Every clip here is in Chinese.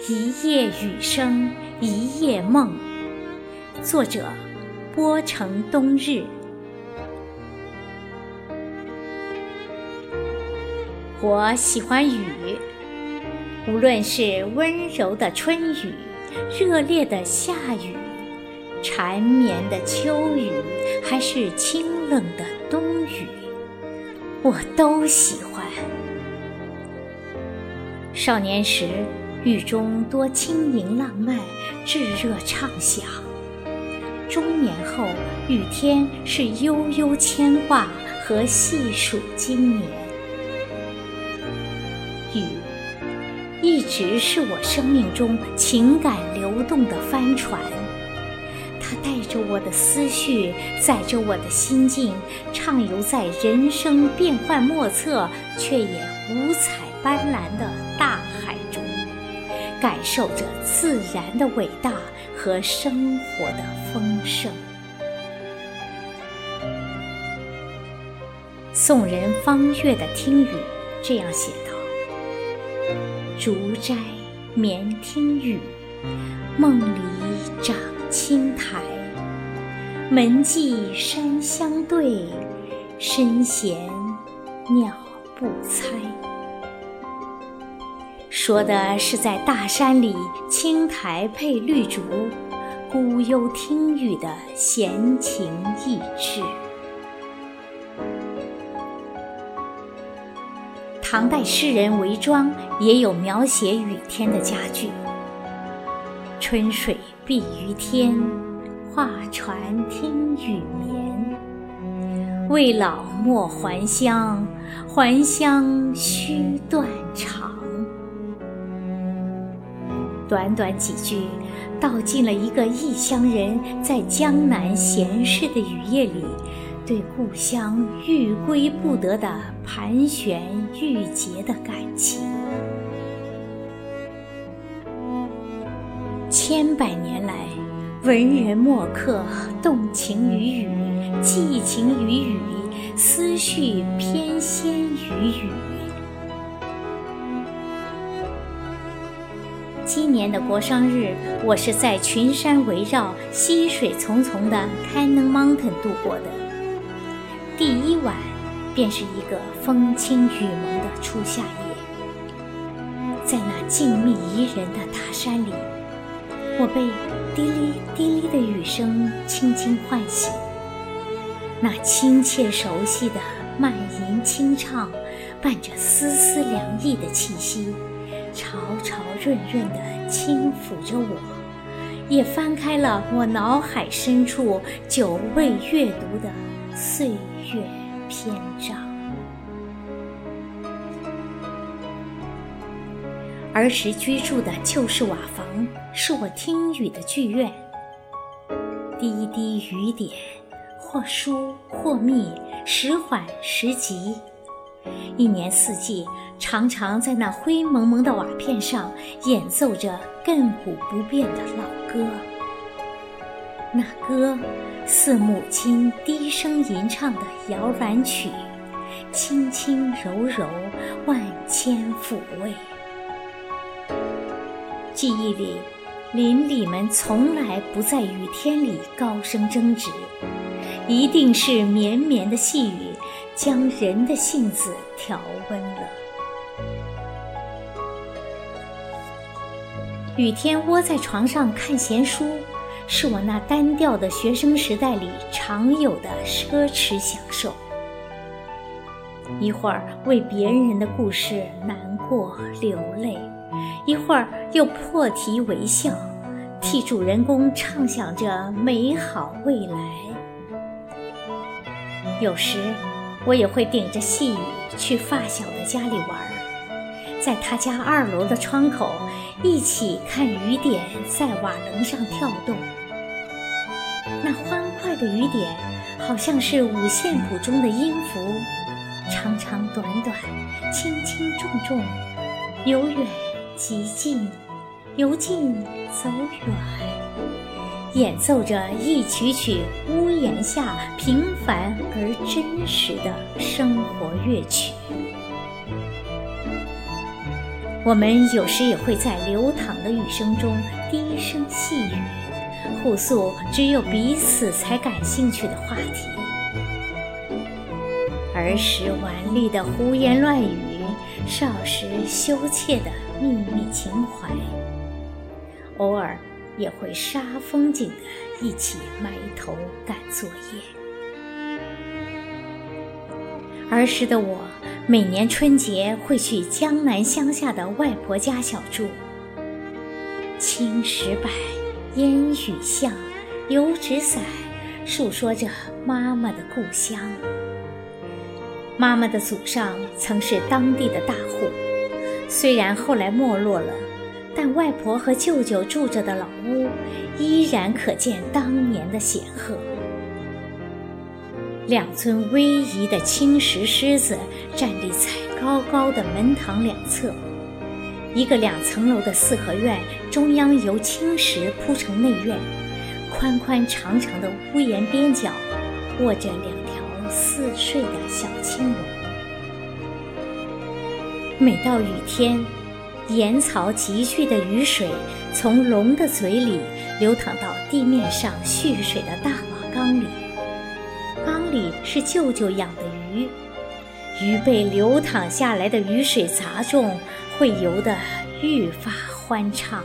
一夜雨声，一夜梦。作者：波城冬日。我喜欢雨，无论是温柔的春雨、热烈的夏雨、缠绵的秋雨，还是清冷的冬雨，我都喜欢。少年时，雨中多轻盈浪漫，炙热畅想；中年后，雨天是悠悠牵挂和细数今年。雨一直是我生命中情感流动的帆船，它带着我的思绪，载着我的心境，畅游在人生变幻莫测却也五彩斑斓的大海中，感受着自然的伟大和生活的丰盛。宋人方悦的《听雨》这样写道：竹斋眠听雨，梦里长青苔。门际山相对，深闲鸟不猜。说的是在大山里，青苔配绿竹，孤幽听雨的闲情逸致。唐代诗人韦庄也有描写雨天的佳句：春水碧于天，画船听雨眠。未老莫还乡，还乡须断肠。短短几句，道尽了一个异乡人在江南闲适的雨夜里，对故乡欲归不得的盘旋郁结的感情。千百年来，文人墨客动情于雨，寄情于雨，思绪翩跹于雨。今年的国殇日，我是在群山围绕、溪水淙淙的 Cannon Mountain 度过的。第一晚便是一个风轻雨蒙的初夏夜，在那静谧宜人的大山里，我被滴哩滴哩的雨声轻轻唤醒。那亲切熟悉的慢吟轻唱，伴着丝丝凉意的气息，潮潮润润地轻抚着我，也翻开了我脑海深处久未阅读的岁月篇章。儿时居住的旧式瓦房是我听雨的剧院，滴一滴雨点，或疏或密，时缓时急。一年四季，常常在那灰蒙蒙的瓦片上演奏着亘古不变的老歌。那歌似母亲低声吟唱的摇篮曲，轻轻柔柔，万千抚慰。记忆里，邻里们从来不在雨天里高声争执，一定是绵绵的细雨将人的性子调温了。雨天窝在床上看闲书，是我那单调的学生时代里常有的奢侈享受。一会儿为别人的故事难过流泪，一会儿又破涕为笑，替主人公畅想着美好未来。有时我也会顶着细雨去发小的家里玩，在他家2楼的窗口一起看雨点在瓦楞上跳动。那欢快的雨点好像是五线谱中的音符，长长短短，轻轻重重，由远及近，由近走远，演奏着一曲曲屋檐下平凡而真实的生活乐曲。 我们有时也会在流淌的雨声中低声细语，互诉只有彼此才感兴趣的话题。儿时顽劣的胡言乱语，少时羞怯的秘密情怀，偶尔也会煞风景的一起埋头赶作业。儿时的我每年春节会去江南乡下的外婆家小住，青石板、烟雨巷、油纸伞，述说着妈妈的故乡。妈妈的祖上曾是当地的大户，虽然后来没落了，但外婆和舅舅住着的老屋依然可见当年的显赫。2尊威仪的青石狮子站立在高高的门堂两侧，一个2层楼的4合院，中央由青石铺成内院，宽宽长长的屋檐边角卧着2条似睡的小青龙。每到雨天，盐槽集聚的雨水从龙的嘴里流淌到地面上蓄水的大瓦缸里，缸里是舅舅养的鱼，鱼被流淌下来的雨水砸中，会游得愈发欢畅。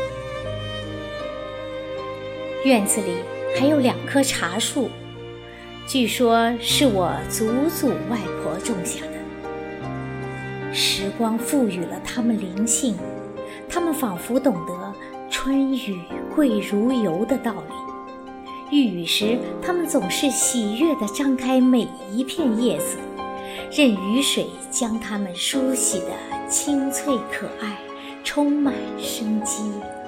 院子里还有2棵茶树，据说是我祖祖外婆种下的。时光赋予了它们灵性，它们仿佛懂得春雨贵如油的道理。遇雨时，它们总是喜悦地张开每一片叶子，任雨水将它们梳洗得清脆可爱，充满生机。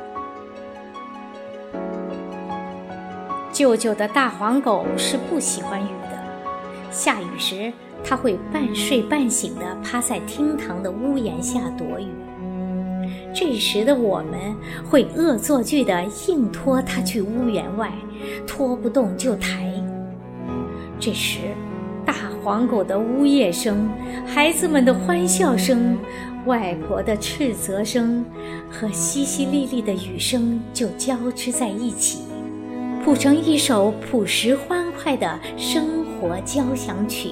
舅舅的大黄狗是不喜欢雨的，下雨时它会半睡半醒地趴在厅堂的屋檐下躲雨。这时的我们会恶作剧地硬拖它去屋檐外，拖不动就抬。这时大黄狗的呜咽声，孩子们的欢笑声，外婆的斥责声和淅淅沥沥的雨声就交织在一起，谱成一首朴实欢快的生活交响曲。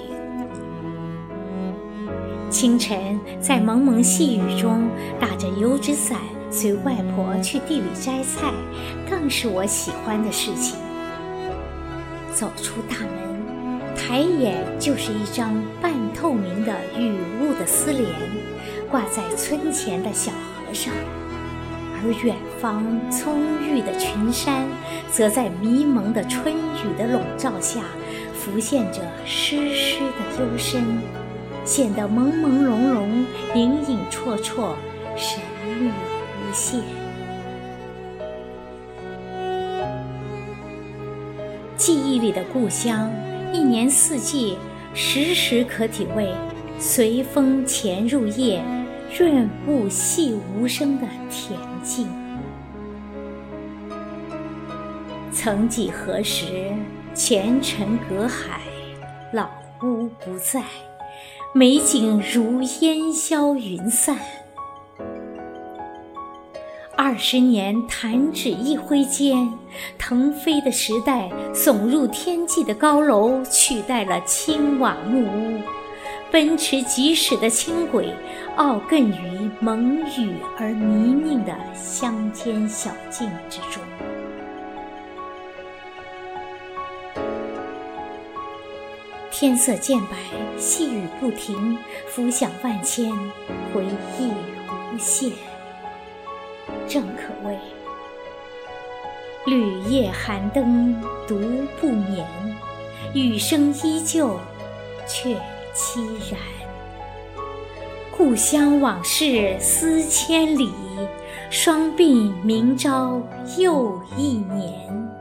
清晨在蒙蒙细雨中打着油纸伞随外婆去地里摘菜，更是我喜欢的事情。走出大门，抬眼就是一张半透明的雨雾的丝帘，挂在村前的小河上，而远方葱郁的群山则在迷蒙的春雨的笼罩下浮现着湿湿的幽深，显得朦朦胧胧，影影绰绰，神秘无限。记忆里的故乡，一年四季时时可体味随风潜入夜，润物细无声的恬静。曾几何时，前尘隔海，老屋不在，美景如烟消云散。20年弹指一挥间，腾飞的时代耸入天际的高楼取代了青瓦木屋，奔驰疾驶的轻轨傲亘于蒙雨而泥泞的乡间小径之中。天色渐白，细雨不停，浮想万千，回忆无限。正可谓绿叶寒灯独不眠，雨声依旧却凄然。故乡往事思千里，双鬓明朝又一年。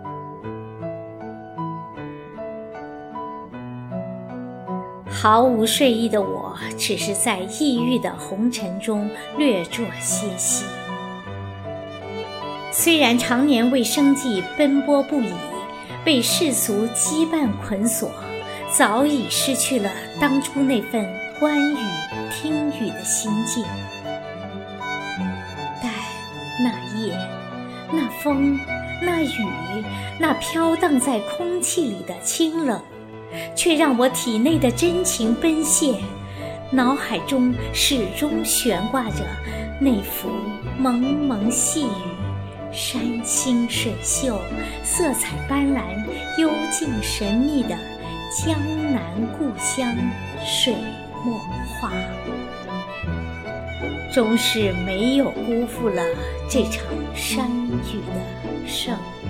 毫无睡意的我，只是在抑郁的红尘中略作歇息。虽然常年为生计奔波不已，被世俗羁绊捆锁，早已失去了当初那份观雨听雨的心境。 那夜，那风，那雨，那飘荡在空气里的清冷，却让我体内的真情奔现，脑海中始终悬挂着那幅蒙蒙细雨，山清水秀，色彩斑斓，幽静神秘的江南故乡水墨画，终是没有辜负了这场山雨的盛宴。